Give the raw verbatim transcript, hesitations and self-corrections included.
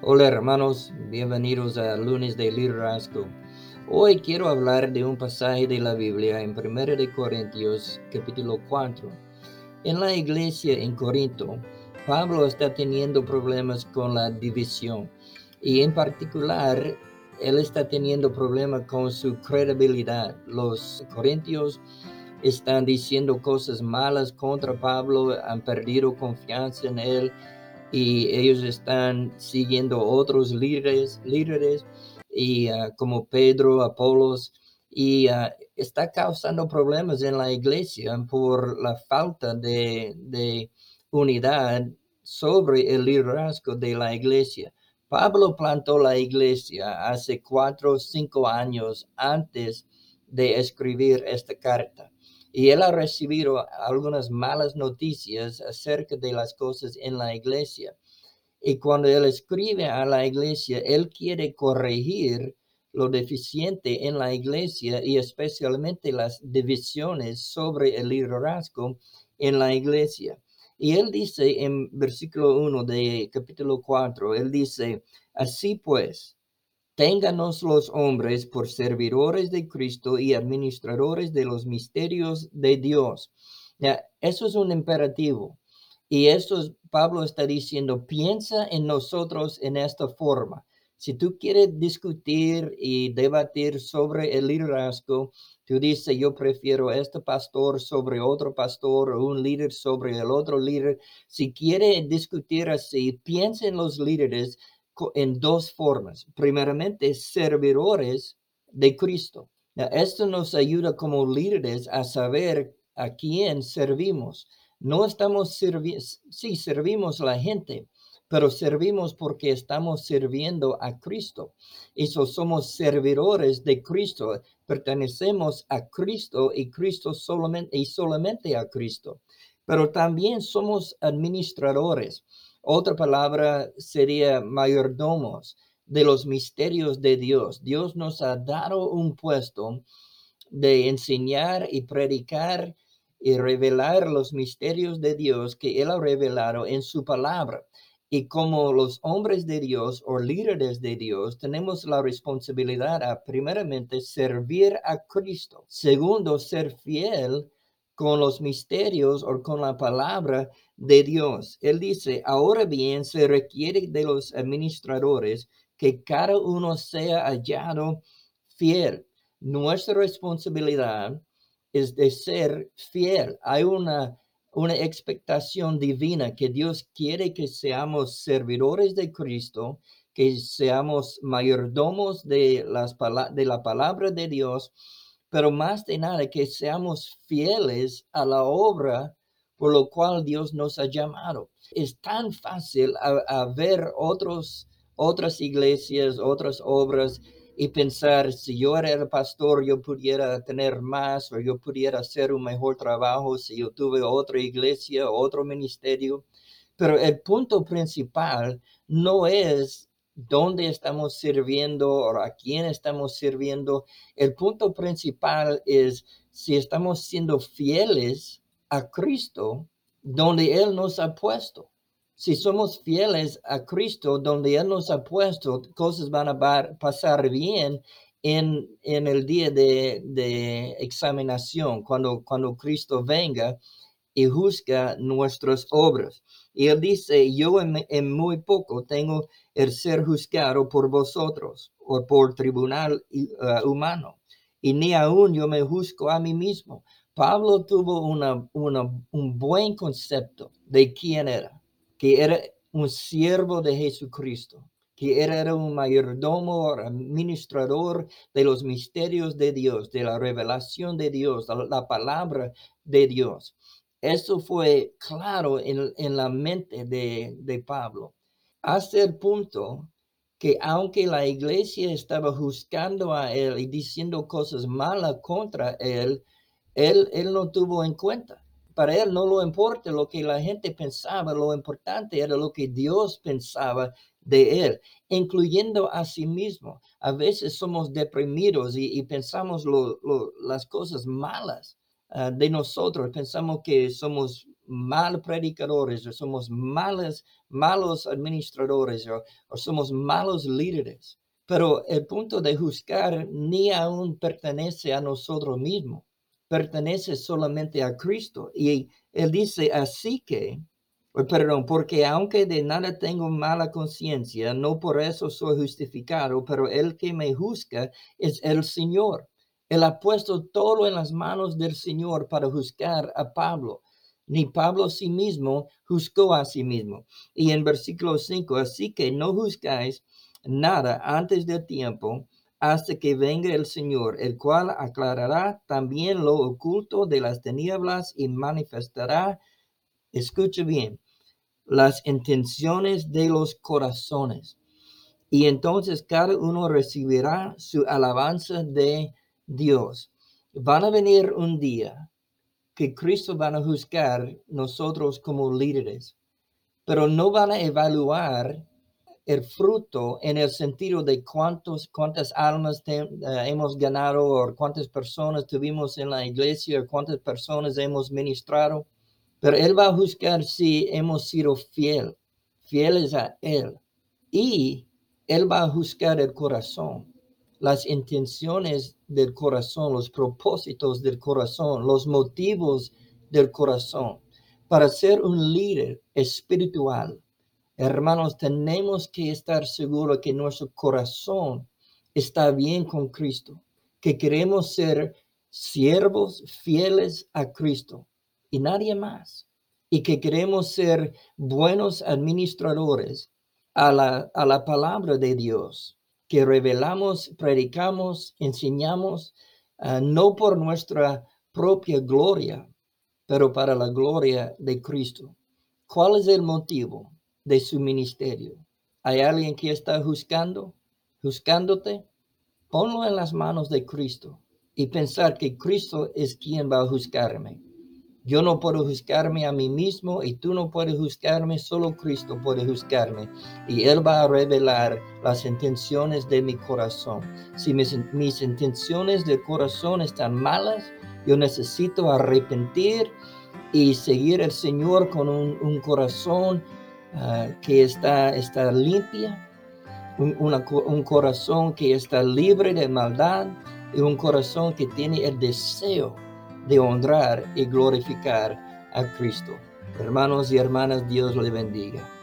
Hola hermanos, bienvenidos a Lunes de Liderazgo. Hoy quiero hablar de un pasaje de la Biblia en primera de Corintios, capítulo cuatro. En la iglesia en Corinto, Pablo está teniendo problemas con la división y en particular, él está teniendo problemas con su credibilidad. Los corintios están diciendo cosas malas contra Pablo, han perdido confianza en él y ellos están siguiendo otros líderes, líderes y uh, como Pedro, Apolos, y uh, está causando problemas en la iglesia por la falta de, de unidad sobre el liderazgo de la iglesia. Pablo plantó la iglesia hace cuatro o cinco años antes de escribir esta carta. Y él ha recibido algunas malas noticias acerca de las cosas en la iglesia. Y cuando él escribe a la iglesia, él quiere corregir lo deficiente en la iglesia y especialmente las divisiones sobre el liderazgo en la iglesia. Y él dice en versículo uno de capítulo cuatro, él dice, así pues, ténganos los hombres por servidores de Cristo y administradores de los misterios de Dios. Ya, eso es un imperativo. Y eso es, Pablo está diciendo, piensa en nosotros en esta forma. Si tú quieres discutir y debatir sobre el liderazgo, tú dices, yo prefiero este pastor sobre otro pastor o un líder sobre el otro líder. Si quieres discutir así, piensa en los líderes en dos formas. Primeramente, servidores de Cristo. Esto nos ayuda como líderes a saber a quién servimos. No estamos sirviendo, sí, servimos a la gente, pero servimos porque estamos sirviendo a Cristo. Y so somos servidores de Cristo, pertenecemos a Cristo y Cristo solamente y solamente a Cristo. Pero también somos administradores. Otra palabra sería mayordomos de los misterios de Dios. Dios nos ha dado un puesto de enseñar y predicar y revelar los misterios de Dios que Él ha revelado en su palabra. Y como los hombres de Dios o líderes de Dios, tenemos la responsabilidad a, primeramente, servir a Cristo. Segundo, ser fiel con los misterios o con la palabra de Dios. Él dice, ahora bien, se requiere de los administradores que cada uno sea hallado fiel. Nuestra responsabilidad es de ser fiel. Hay una, una expectación divina que Dios quiere que seamos servidores de Cristo, que seamos mayordomos de, las, de la palabra de Dios, pero más de nada que seamos fieles a la obra por lo cual Dios nos ha llamado. Es tan fácil a, a ver otros, otras iglesias, otras obras y pensar, si yo era el pastor, yo pudiera tener más o yo pudiera hacer un mejor trabajo si yo tuve otra iglesia, otro ministerio. Pero el punto principal no es dónde estamos sirviendo o a quién estamos sirviendo. El punto principal es si estamos siendo fieles a Cristo, donde Él nos ha puesto. Si somos fieles a Cristo, donde Él nos ha puesto, cosas van a pasar bien en, en el día de, de examinación, cuando, cuando Cristo venga y juzga nuestras obras. Y Él dice, yo en, en muy poco tengo el ser juzgado por vosotros o por tribunal uh, humano. Y ni aún yo me juzgo a mí mismo. Pablo tuvo una, una, un buen concepto de quién era, que era un siervo de Jesucristo, que era un mayordomo, administrador de los misterios de Dios, de la revelación de Dios, la, la palabra de Dios. Eso fue claro en, en la mente de, de Pablo, hasta el punto que aunque la iglesia estaba juzgando a él y diciendo cosas malas contra él, él, él no tuvo en cuenta. Para él no lo importa lo que la gente pensaba, lo importante era lo que Dios pensaba de él, incluyendo a sí mismo. A veces somos deprimidos y, y pensamos lo, lo, las cosas malas uh, de nosotros. Pensamos que somos mal predicadores, o somos malos, malos administradores, o, o somos malos líderes. Pero el punto de juzgar ni aún pertenece a nosotros mismos, pertenece solamente a Cristo. Y él dice, así que, perdón, porque aunque de nada tengo mala conciencia, no por eso soy justificado, pero el que me juzga es el Señor. Él ha puesto todo en las manos del Señor para juzgar a Pablo. Ni Pablo a sí mismo juzgó a sí mismo. Y en versículo cinco, así que no juzgáis nada antes del tiempo, hasta que venga el Señor, el cual aclarará también lo oculto de las tinieblas y manifestará, escuche bien, las intenciones de los corazones. Y entonces cada uno recibirá su alabanza de Dios. Van a venir un día que Cristo van a juzgar nosotros como líderes, pero no van a evaluar el fruto en el sentido de cuántos, cuántas almas te, uh, hemos ganado o cuántas personas tuvimos en la iglesia o cuántas personas hemos ministrado. Pero Él va a juzgar si hemos sido fiel, fieles a Él. Y Él va a juzgar el corazón, las intenciones del corazón, los propósitos del corazón, los motivos del corazón. Para ser un líder espiritual, hermanos, tenemos que estar seguros que nuestro corazón está bien con Cristo, que queremos ser siervos fieles a Cristo y nadie más, y que queremos ser buenos administradores a la, a la palabra de Dios, que revelamos, predicamos, enseñamos, uh, no por nuestra propia gloria, pero para la gloria de Cristo. ¿Cuál es el motivo de su ministerio? ¿Hay alguien que está juzgando, juzgándote? Ponlo en las manos de Cristo y pensar que Cristo es quien va a juzgarme. Yo no puedo juzgarme a mí mismo y tú no puedes juzgarme, solo Cristo puede juzgarme. Y Él va a revelar las intenciones de mi corazón. Si mis, mis intenciones del corazón están malas, yo necesito arrepentir y seguir al Señor con un, un corazón uh, que está, está limpia, un, una, un corazón que está libre de maldad y un corazón que tiene el deseo de honrar y glorificar a Cristo. Hermanos y hermanas, Dios le bendiga.